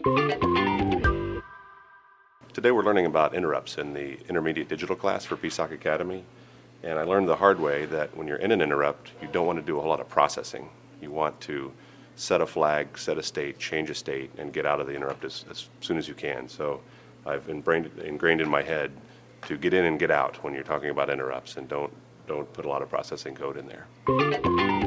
Today we're learning about interrupts in the intermediate digital class for PSOC Academy. And I learned the hard way that when you're in an interrupt, you don't want to do a whole lot of processing. You want to set a flag, set a state, change a state, and get out of the interrupt as soon as you can. So I've ingrained in my head to get in and get out when you're talking about interrupts, and don't put a lot of processing code in there.